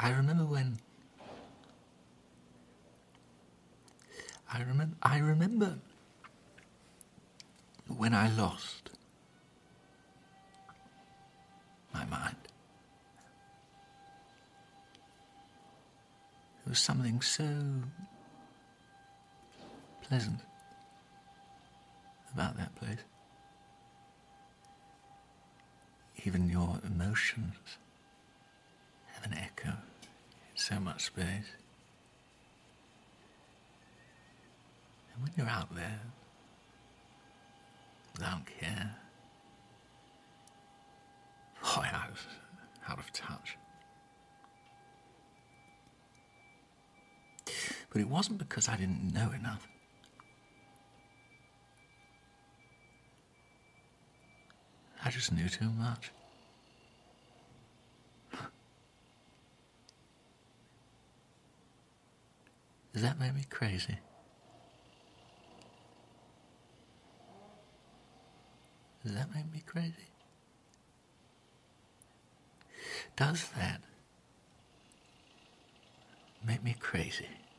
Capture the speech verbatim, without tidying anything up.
I remember when... I remember... I remember when I lost my mind. There was something so pleasant about that place. Even your emotions have an echo in so much space. And when you're out there, without care, boy, I was out of touch. But it wasn't because I didn't know enough. I just knew too much. Does that make me crazy? Does that make me crazy? Does that make me crazy?